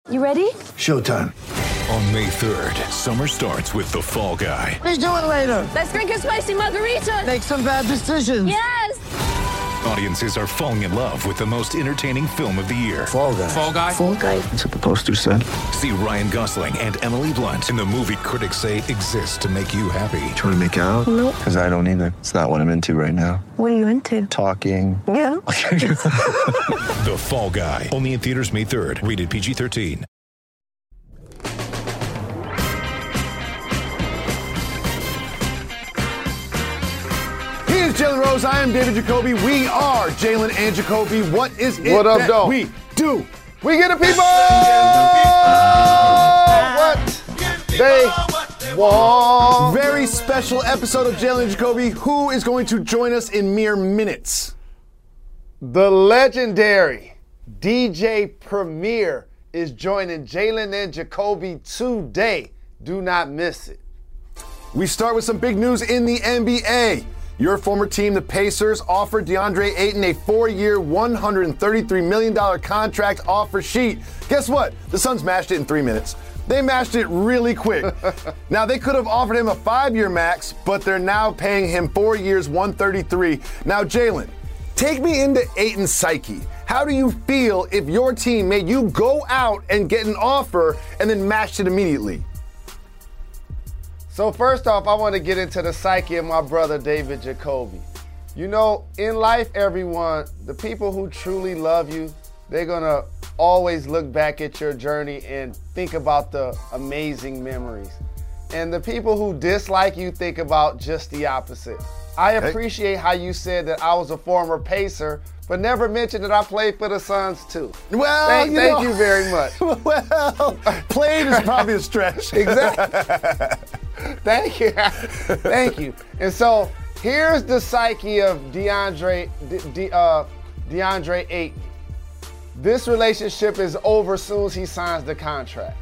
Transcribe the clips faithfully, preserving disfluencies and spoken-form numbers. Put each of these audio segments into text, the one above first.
You ready? Showtime. On May third, summer starts with The Fall Guy. Let's do it later. Let's drink a spicy margarita. Make some bad decisions. Yes. Audiences are falling in love with the most entertaining film of the year. Fall Guy. Fall Guy. Fall guy. That's what the poster said. See Ryan Gosling and Emily Blunt in the movie critics say exists to make you happy. Trying to make it out? Nope. Because I don't either. It's not what I'm into right now. What are you into? Talking. Yeah. The Fall Guy. Only in theaters May third. Rated P G thirteen. He is Jalen Rose. I am David Jacoby. We are Jalen and Jacoby. What is it What up, that dog? we do? We get the people what they want. Very special episode of Jalen and Jacoby. Who is going to join us in mere minutes? The legendary D J Premier is joining Jalen and Jacoby today. Do not miss it. We start with some big news in the N B A. Your former team, the Pacers, offered DeAndre Ayton a four-year, one hundred thirty-three million dollars contract offer sheet. Guess what? The Suns mashed it in three minutes. They mashed it really quick. Now, they could have offered him a five-year max, but they're now paying him four years, one hundred thirty-three. Now, Jalen, take me into Ayton's psyche. How do you feel if your team made you go out and get an offer and then mashed it immediately? So first off, I want to get into the psyche of my brother David Jacoby. You know, in life, everyone, the people who truly love you, they're going to always look back at your journey and think about the amazing memories. And the people who dislike you think about just the opposite. I appreciate how you said that I was a former Pacer, but never mentioned that I played for the Suns too. Well, thank, you, thank know, you very much. Well, played is probably a stretch. Exactly. Thank you. Thank you. And so here's the psyche of DeAndre, De, De, uh, DeAndre Ayton. This relationship is over soon as he signs the contract.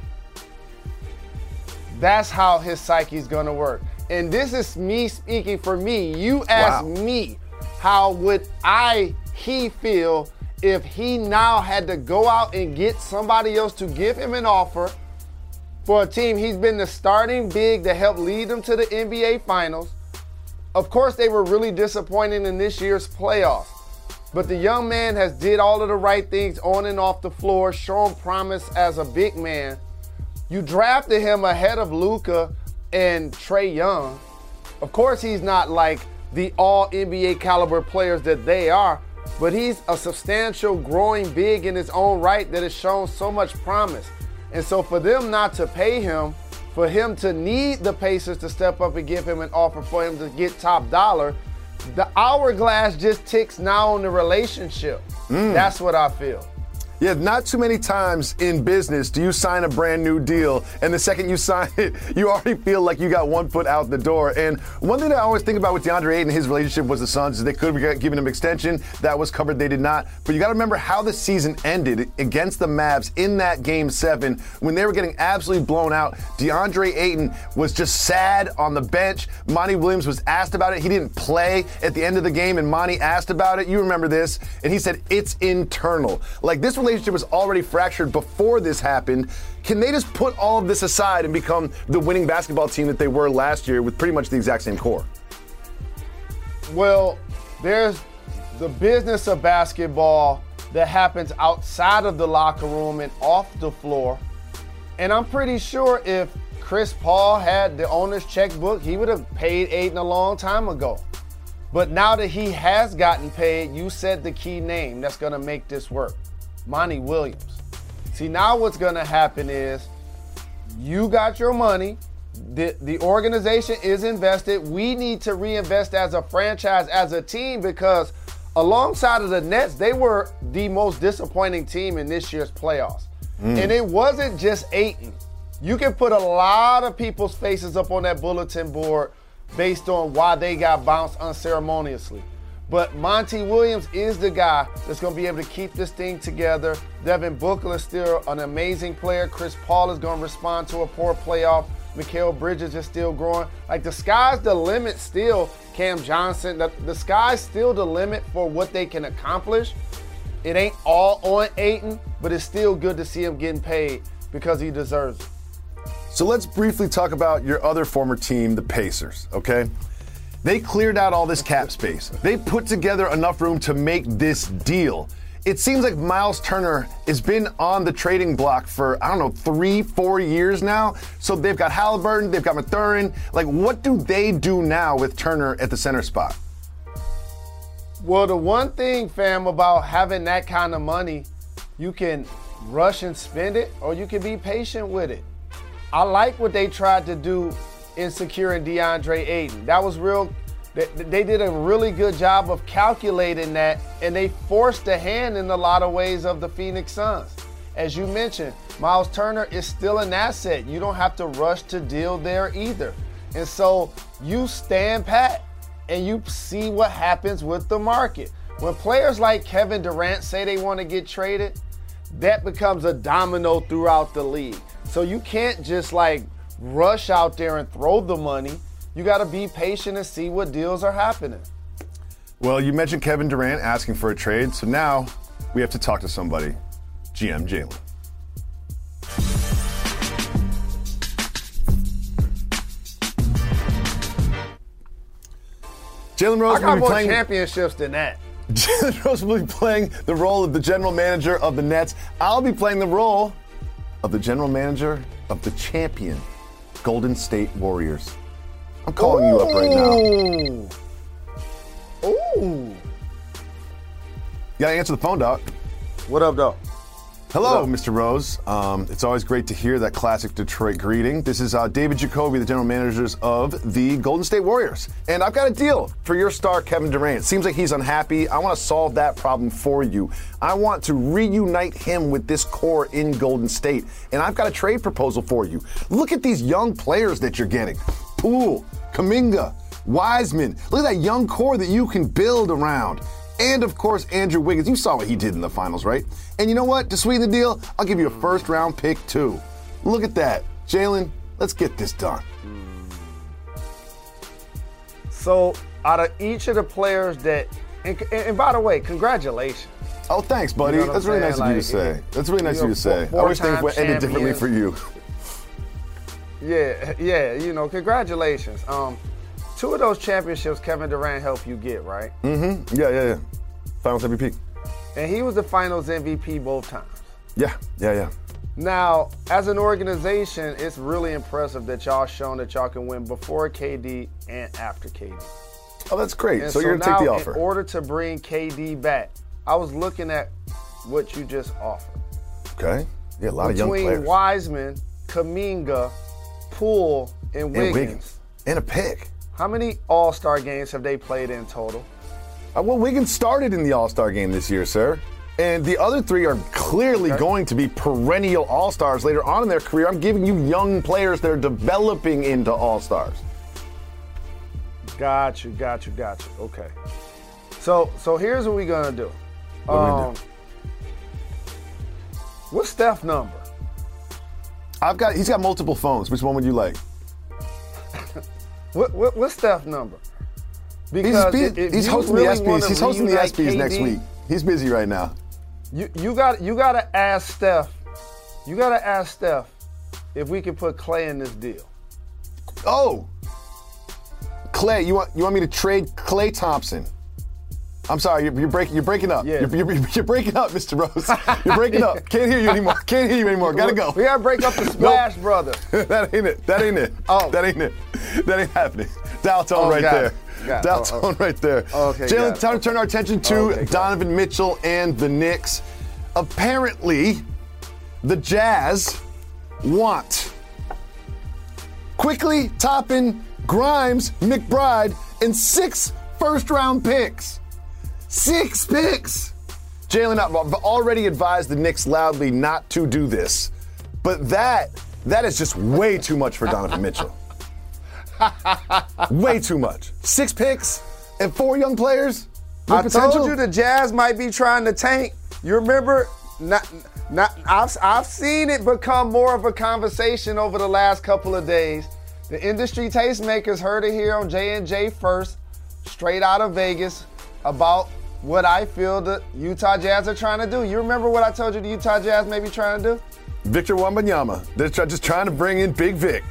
That's how his psyche is going to work. And this is me speaking for me. You asked Wow. me, how would I, he feel if he now had to go out and get somebody else to give him an offer for a team. He's been the starting big to help lead them to the N B A Finals. Of course, they were really disappointing in this year's playoffs. But the young man has did all of the right things on and off the floor, shown promise as a big man. You drafted him ahead of Luka and Trae Young. Of course, he's not like the all N B A caliber players that they are, but he's a substantial growing big in his own right that has shown so much promise. And so for them not to pay him, for him to need the Pacers to step up and give him an offer for him to get top dollar, the hourglass just ticks now on the relationship. Mm. That's what I feel. Yeah, not too many times in business do you sign a brand new deal, and the second you sign it, you already feel like you got one foot out the door. And one thing that I always think about with DeAndre Ayton, his relationship with the Suns, is they could have given him extension. That was covered. They did not. But you got to remember how the season ended against the Mavs in that game seven when they were getting absolutely blown out. DeAndre Ayton was just sad on the bench. Monty Williams was asked about it. He didn't play at the end of the game, and Monty asked about it. You remember this. And he said, it's internal. Like, this relationship was already fractured before this happened. Can they just put all of this aside and become the winning basketball team that they were last year with pretty much the exact same core? Well, there's the business of basketball that happens outside of the locker room and off the floor. And I'm pretty sure if Chris Paul had the owner's checkbook, he would have paid Ayton a long time ago. But now that he has gotten paid, you said the key name that's going to make this work. Monty Williams. See, now what's going to happen is you got your money. The, the organization is invested. We need to reinvest as a franchise, as a team, because alongside of the Nets, they were the most disappointing team in this year's playoffs. Mm. And it wasn't just Ayton. You can put a lot of people's faces up on that bulletin board based on why they got bounced unceremoniously. But Monty Williams is the guy that's going to be able to keep this thing together. Devin Booker is still an amazing player. Chris Paul is going to respond to a poor playoff. Mikal Bridges is still growing. Like, the sky's the limit still, Cam Johnson. The, the sky's still the limit for what they can accomplish. It ain't all on Ayton, but it's still good to see him getting paid because he deserves it. So let's briefly talk about your other former team, the Pacers, okay? They cleared out all this cap space. They put together enough room to make this deal. It seems like Miles Turner has been on the trading block for, I don't know, three, four years now. So they've got Halliburton, they've got Mathurin. Like, what do they do now with Turner at the center spot? Well, the one thing, fam, about having that kind of money, you can rush and spend it, or you can be patient with it. I like what they tried to do in securing DeAndre Ayton. That was real. They, they did a really good job of calculating that, and they forced the hand in a lot of ways of the Phoenix Suns. As you mentioned, Miles Turner is still an asset. You don't have to rush to deal there either. And so you stand pat and you see what happens with the market. When players like Kevin Durant say they want to get traded, that becomes a domino throughout the league. So you can't just like rush out there and throw the money. You got to be patient and see what deals are happening. Well, you mentioned Kevin Durant asking for a trade, so now we have to talk to somebody. G M Jalen. Jalen Rose I got will be more playing championships than that. Jalen Rose will be playing the role of the general manager of the Nets. I'll be playing the role of the general manager of the champion Golden State Warriors. I'm calling Ooh. you up right now. Ooh. You gotta answer the phone, dog. What up, dog? Hello, what up? Mister Rose. Um, it's always great to hear that classic Detroit greeting. This is uh, David Jacoby, the general managers of the Golden State Warriors. And I've got a deal for your star, Kevin Durant. It seems like he's unhappy. I want to solve that problem for you. I want to reunite him with this core in Golden State. And I've got a trade proposal for you. Look at these young players that you're getting. Poole, Kuminga, Wiseman. Look at that young core that you can build around. And, of course, Andrew Wiggins. You saw what he did in the finals, right? And you know what? To sweeten the deal, I'll give you a first-round pick, too. Look at that. Jalen, let's get this done. So, out of each of the players that – and, and by the way, congratulations. Oh, thanks, buddy. You know That's really nice like, of you to say. That's really nice of you to say. Four, I wish things went ended champion. differently for you. Yeah, yeah, you know, congratulations. Um, two of those championships Kevin Durant helped you get, right? Mm-hmm. Yeah, yeah, yeah. Finals M V P. And he was the Finals M V P both times. Yeah, yeah, yeah. Now, as an organization, it's really impressive that y'all shown that y'all can win before K D and after K D. Oh, that's great. And So, so you're going to take the now, offer. In order to bring K D back, I was looking at what you just offered. Okay. Yeah, a lot of young Between players. Wiseman, Kuminga, Poole, and Wiggins. And Wiggins. And a pick. How many All-Star games have they played in total? Uh, well, Wiggins started in the All-Star game this year, sir. And the other three are clearly Okay. going to be perennial All-Stars later on in their career. I'm giving you young players that are developing into All-Stars. Got you, got you, got you. Okay. So so here's what we're going to do. What are we um, gonna do? What's Steph's number? I've got. He's got multiple phones. Which one would you like? What, what, what's Steph's number? He's, Because he's, if- if he's you hosting really the ESPYs. wanna He's hosting the reunite ESPYs next K D, week. He's busy right now. You you got you got to ask Steph. You got to ask Steph if we can put Clay in this deal. Oh, Clay, you want you want me to trade Clay Thompson? I'm sorry, you're, you're breaking you're breaking up. Yeah. You're, you're, you're breaking up, Mister Rose. You're breaking up. Can't hear you anymore. Can't hear you anymore. Gotta go. We got to break up the Splash Brothers. That ain't it. That ain't it. Oh. That ain't it. That ain't happening. Dial tone Oh, right got there. it. Got it. Dial Oh, oh. tone right there. Okay, Jalen, got it. time to turn our attention to Okay, got Donovan Mitchell and the Knicks. Apparently, the Jazz want Quickly, Toppin, Grimes, McBride, and six first-round picks. Six picks! Jalen, I've already advised the Knicks loudly not to do this, but that that is just way too much for Donovan Mitchell. Way too much. Six picks and four young players with I potential? told you the Jazz might be trying to tank. You remember? Not, not. I've I've seen it become more of a conversation over the last couple of days. The industry tastemakers heard it here on J and J first, straight out of Vegas, about what I feel the Utah Jazz are trying to do. You remember what I told you the Utah Jazz may be trying to do? Victor Wembanyama. They're try- just trying to bring in Big Vic.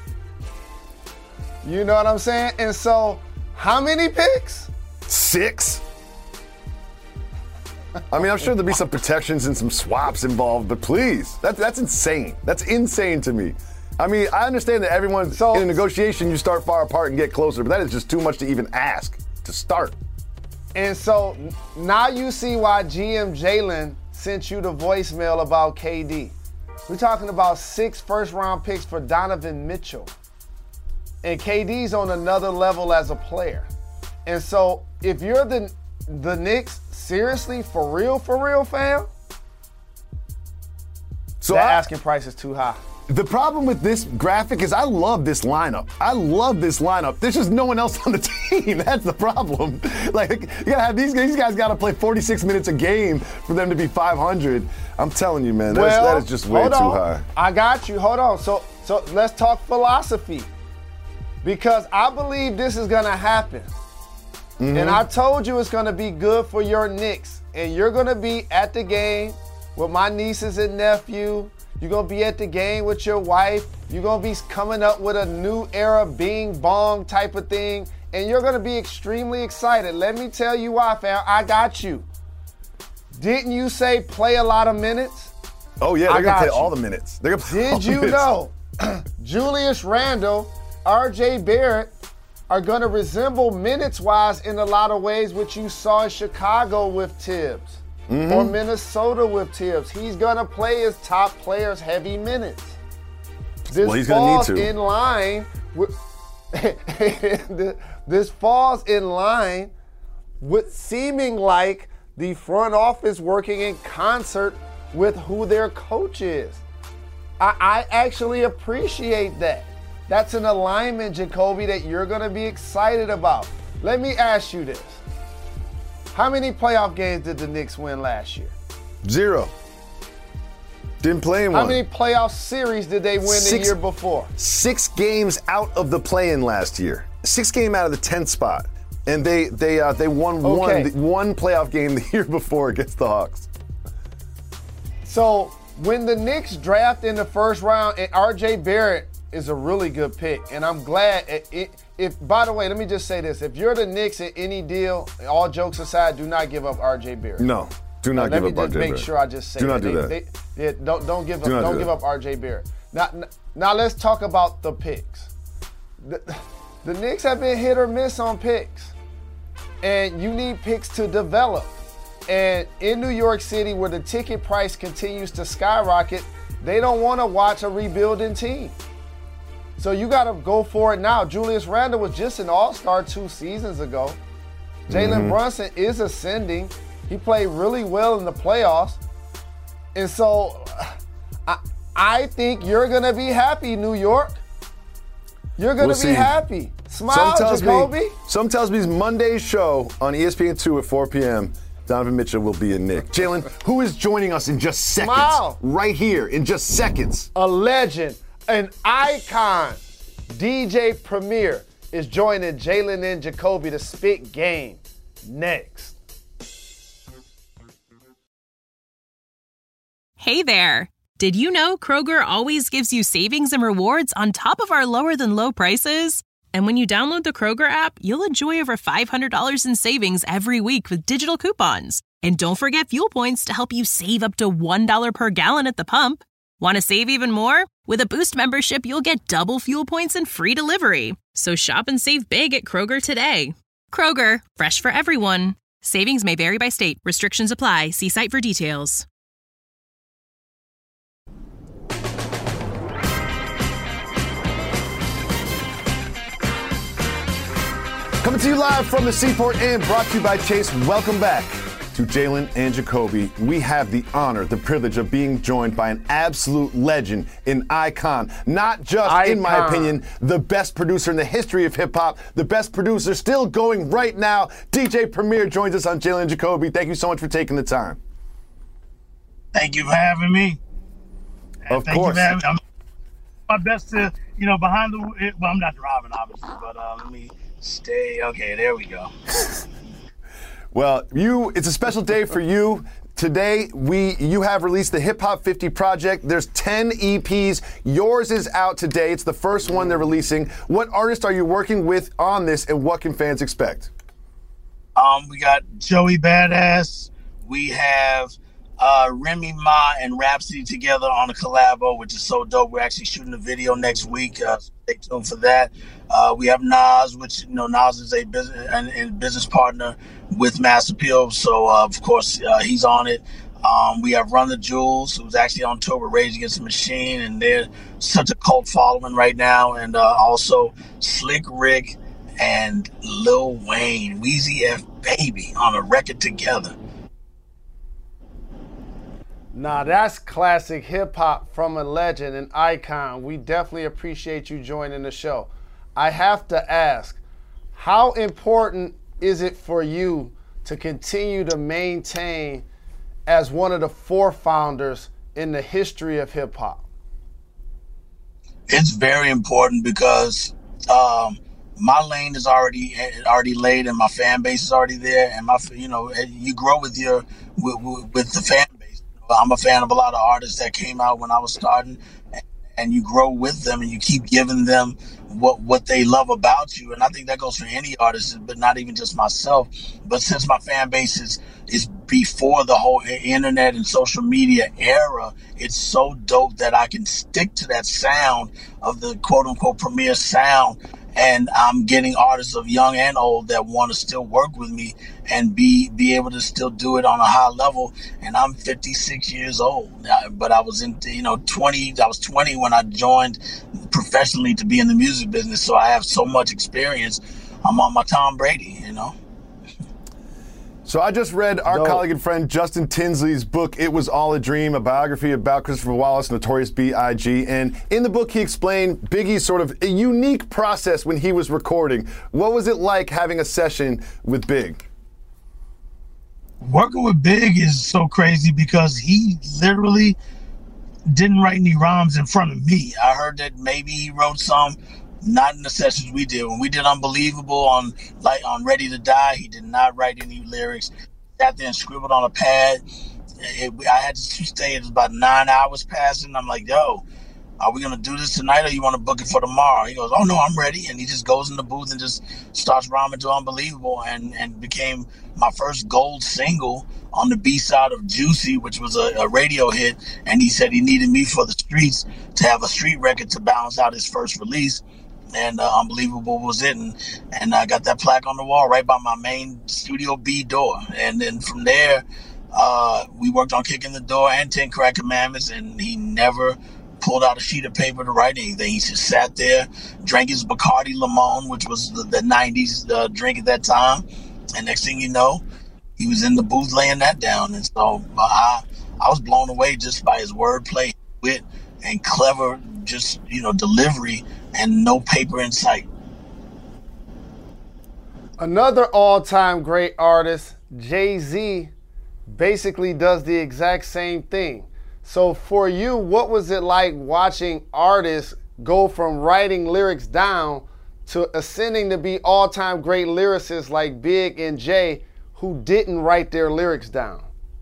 You know what I'm saying? And so, how many picks? Six? I mean, I'm sure there'll be some protections and some swaps involved, but please, that's that's insane. That's insane to me. I mean, I understand that everyone, So- in a negotiation, you start far apart and get closer, but that is just too much to even ask to start. And so, now you see why G M Jalen sent you the voicemail about K D. We're talking about six first-round picks for Donovan Mitchell. And K D's on another level as a player. And so, if you're the the Knicks, seriously, for real, for real, fam, So that I- asking price is too high. The problem with this graphic is I love this lineup. I love this lineup. There's just no one else on the team. That's the problem. Like, you gotta have these guys, these guys gotta play forty-six minutes a game for them to be five hundred. I'm telling you, man, that's, Well, that is just way hold too on. high. I got you. Hold on. So, so let's talk philosophy, because I believe this is gonna happen. Mm-hmm. And I told you it's gonna be good for your Knicks, and you're gonna be at the game with my nieces and nephew. You're gonna be at the game with your wife. You're gonna be coming up with a new era bing bong type of thing, and you're gonna be extremely excited. Let me tell you why, fam. I got you. Didn't you say play a lot of minutes? Oh, yeah, I they're going got to play you. all the minutes. They're gonna play all Did the you minutes. know Julius Randle, R J Barrett are going to resemble minutes-wise in a lot of ways what you saw in Chicago with Tibbs Mm-hmm. or Minnesota with Tibbs. He's going to play his top players heavy minutes. This Well, he's gonna need falls to. in line with this falls in line with seeming like the front office working in concert with who their coach is. I, I actually appreciate that. That's an alignment, Jacoby, that you're going to be excited about. Let me ask you this. How many playoff games did the Knicks win last year? Zero. Didn't play in How one. many playoff series did they win the Six- year before? Six games out of the play-in last year. Six game out of the tenth spot. And they they uh, they won Okay. one, one playoff game the year before against the Hawks. So when the Knicks draft in the first round, and R J Barrett is a really good pick, and I'm glad. It, it, if by the way, let me just say this: if you're the Knicks in any deal, all jokes aside, do not give up R J Barrett. No, do not Let give me up just R J make Barrett. sure I just say Do not that. do They- that. they- yeah, don't don't give up Do not don't do give that. up R J Barrett. Now now let's talk about the picks. The, the Knicks have been hit or miss on picks, and you need picks to develop. And in New York City, where the ticket price continues to skyrocket, they don't want to watch a rebuilding team. So you got to go for it now. Julius Randle was just an all-star two seasons ago. Jalen Mm-hmm. Brunson is ascending. He played really well in the playoffs. And so I, I think you're going to be happy, New York. You're going to We'll be see. happy. Smile, Jacoby. me, some tells me Monday's show on E S P N two at four p.m. Donovan Mitchell will be a Knick. Jalen, who is joining us in just seconds? Smile. Right here, in just seconds. A legend, an icon, D J Premier is joining Jalen and Jacoby to spit game next. Hey there. Did you know Kroger always gives you savings and rewards on top of our lower than low prices? And when you download the Kroger app, you'll enjoy over five hundred dollars in savings every week with digital coupons. And don't forget fuel points to help you save up to one dollar per gallon at the pump. Want to save even more? With a Boost membership, you'll get double fuel points and free delivery. So shop and save big at Kroger today. Kroger, fresh for everyone. Savings may vary by state. Restrictions apply. See site for details. Coming to you live from the Seaport and brought to you by Chase. Welcome back to Jalen and Jacoby. We have the honor, the privilege of being joined by an absolute legend, an icon. Not just, Icon. in my opinion, the best producer in the history of hip-hop, the best producer still going right now. D J Premier joins us on Jalen and Jacoby. Thank you so much for taking the time. Thank you for having me. Of Thank course. You for having me. I'm my best to, you know, behind the, well, I'm not driving, obviously, but uh, let me stay. Okay, there we go. Well, you it's a special day for you. Today, we you have released the Hip Hop fifty project. There's ten E Ps. Yours is out today. It's the first one they're releasing. What artist are you working with on this, and what can fans expect? Um, we got Joey Badass. We have uh, Remy Ma and Rhapsody together on a collabo, which is so dope. We're actually shooting a video next week. Uh, stay tuned for that. Uh, we have Nas, which you know Nas is a business and, and business partner with Mass Appeal, so uh, of course uh, he's on it. Um, we have Run the Jewels, who's actually on tour with Rage Against the Machine, and they're such a cult following right now. And uh, also Slick Rick and Lil Wayne, Weezy F Baby on a record together. Now that's classic hip hop from a legend, an icon. We definitely appreciate you joining the show. I have to ask, how important is it for you to continue to maintain as one of the forefounders in the history of hip hop? It's very important because um, my lane is already already laid, and my fan base is already there. And my, you know, you grow with your with, with the fan base. I'm a fan of a lot of artists that came out when I was starting, and you grow with them, and you keep giving them what what they love about you. And I think that goes for any artist, but not even just myself. But since my fan base is is before the whole internet and social media era, it's so dope that I can stick to that sound of the quote unquote premier sound. And I'm getting artists of young and old that want to still work with me and be be able to still do it on a high level. And I'm fifty-six years old, but I was in, you know, twenty. I was twenty when I joined professionally to be in the music business. So I have so much experience. I'm on my Tom Brady, you know. So I just read our Dope. colleague and friend Justin Tinsley's book, It Was All a Dream, a biography about Christopher Wallace, Notorious B I G And in the book, he explained Biggie's sort of a unique process when he was recording. What was it like having a session with Big? Working with Big is so crazy because he literally didn't write any rhymes in front of me. I heard that maybe he wrote some. Not in the sessions we did. When we did Unbelievable on like on Ready to Die, he did not write any lyrics. Sat there and scribbled on a pad. It, I had to stay. It was about nine hours passing. I'm like, yo, are we gonna do this tonight, or you want to book it for tomorrow? He goes, oh no, I'm ready. And he just goes in the booth and just starts rhyming to Unbelievable, and and became my first gold single on the B side of Juicy, which was a, a radio hit. And he said he needed me for the streets to have a street record to balance out his first release. And uh, Unbelievable was it, and, and I got that plaque on the wall right by my main Studio B door. And then from there, uh, we worked on Kicking the Door and Ten Crack Commandments, and he never pulled out a sheet of paper to write anything. He just sat there, drank his Bacardi Limon, which was the, the nineties uh, drink at that time. And next thing you know, he was in the booth laying that down. And so uh, I, I was blown away just by his wordplay, wit, and clever, just, you know, delivery, and no paper in sight. Another all-time great artist, Jay-Z, basically does the exact same thing. So for you, what was it like watching artists go from writing lyrics down to ascending to be all-time great lyricists like Big and Jay, who didn't write their lyrics down?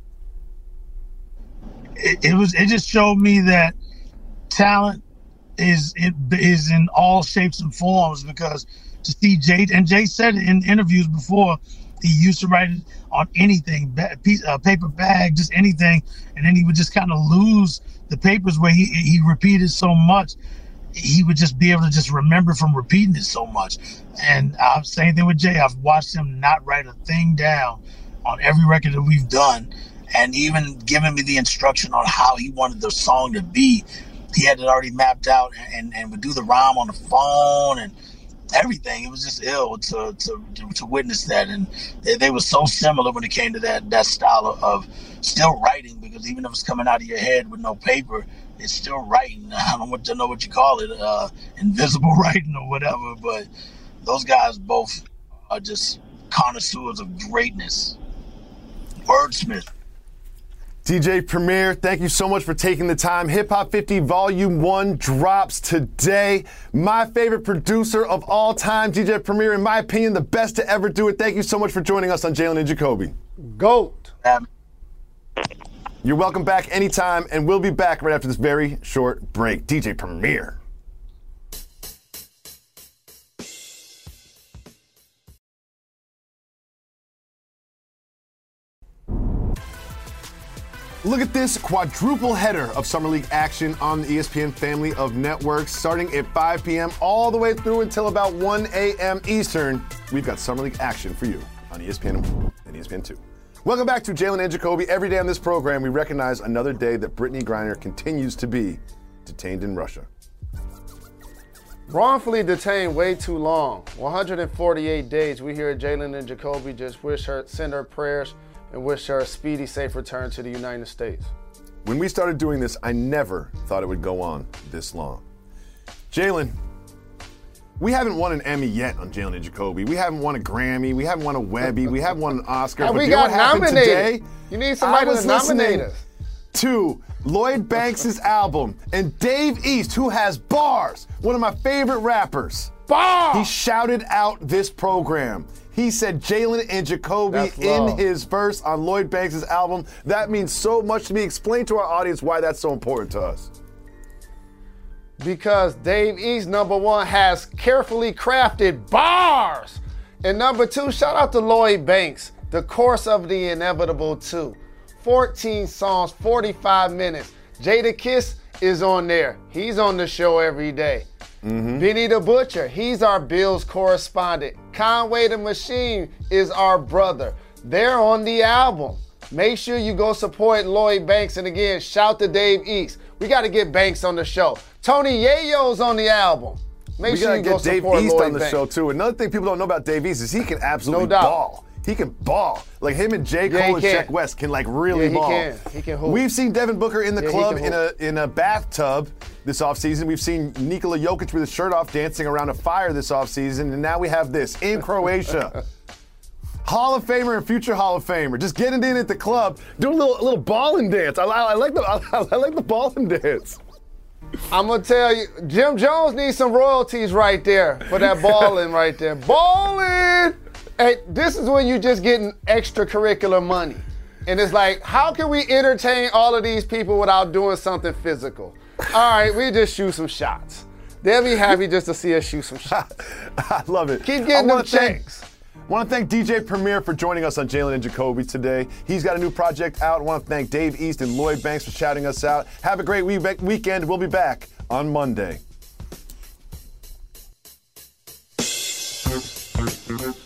It, it was. It just showed me that talent is it is in all shapes and forms, because to see Jay, and Jay said it in interviews before, he used to write it on anything, piece, uh, paper bag, just anything, and then he would just kind of lose the papers where he he repeated so much, he would just be able to just remember from repeating it so much. And uh, same thing with Jay. I've watched him not write a thing down on every record that we've done, and even giving me the instruction on how he wanted the song to be. He had it already mapped out, and, and would do the rhyme on the phone and everything. It was just ill to to, to witness that. And they, they were so similar when it came to that that style of, of still writing, because even if it's coming out of your head with no paper, it's still writing. I don't want to know what you call it, uh, invisible writing or whatever, but those guys both are just connoisseurs of greatness. Wordsmith. D J Premier, thank you so much for taking the time. Hip Hop fifty Volume one drops today. My favorite producer of all time, D J Premier, in my opinion, the best to ever do it. Thank you so much for joining us on Jalen and Jacoby. GOAT. Um, You're welcome back anytime, and we'll be back right after this very short break. D J Premier. Look at this quadruple header of Summer League action on the E S P N family of networks, starting at five p.m. all the way through until about one a.m. Eastern. We've got Summer League action for you on E S P N and E S P N two. Welcome back to Jalen and Jacoby. Every day on this program, we recognize another day that Brittany Griner continues to be detained in Russia. Wrongfully detained way too long. one hundred forty-eight days. We here at Jalen and Jacoby just wish her, send her prayers, and wish her a speedy, safe return to the United States. When we started doing this, I never thought it would go on this long. Jalen, we haven't won an Emmy yet on Jalen and Jacoby. We haven't won a Grammy. We haven't won a Webby. We haven't won an Oscar. And but we you know got what happened nominated. today? You need somebody I was to nominate listening us. to Lloyd Banks' album, and Dave East, who has bars, one of my favorite rappers. Bars! He shouted out this program. He said Jalen and Jacoby That's in love. his verse on Lloyd Banks' album. That means so much to me. Explain to our audience why that's so important to us. Because Dave East, number one, has carefully crafted bars. And number two, shout out to Lloyd Banks, The Course of the Inevitable two. fourteen songs, forty-five minutes. Jadakiss is on there. He's on the show every day. Mm-hmm. Benny the Butcher, he's our Bills correspondent. Conway the Machine is our brother. They're on the album. Make sure you go support Lloyd Banks. And again, shout to Dave East. We got to get Banks on the show. Tony Yayo's on the album. Make we sure gotta you get go Dave support East Lloyd on the Banks. show too. Another thing people don't know about Dave East is he can absolutely No doubt. ball. He can ball. Like him and J. Yeah, Cole he and can. Sheck West can like really Yeah, he ball. can. He can hoop. We've seen Devin Booker in the Yeah, he club can in a in a bathtub this offseason. We've seen Nikola Jokic with his shirt off dancing around a fire this offseason. And now we have this in Croatia. Hall of Famer and future Hall of Famer. Just getting in at the club, doing a little, a little balling dance. I, I, I like the I, I like the balling dance. I'm going to tell you, Jim Jones needs some royalties right there for that balling right there. Balling! Hey, this is when you're just getting extracurricular money. And it's like, how can we entertain all of these people without doing something physical? All right, we just shoot some shots. They'll be happy just to see us shoot some shots. I love it. Keep getting I them checks. I want to thank D J Premier for joining us on Jalen and Jacoby today. He's got a new project out. I want to thank Dave East and Lloyd Banks for shouting us out. Have a great week- weekend. We'll be back on Monday.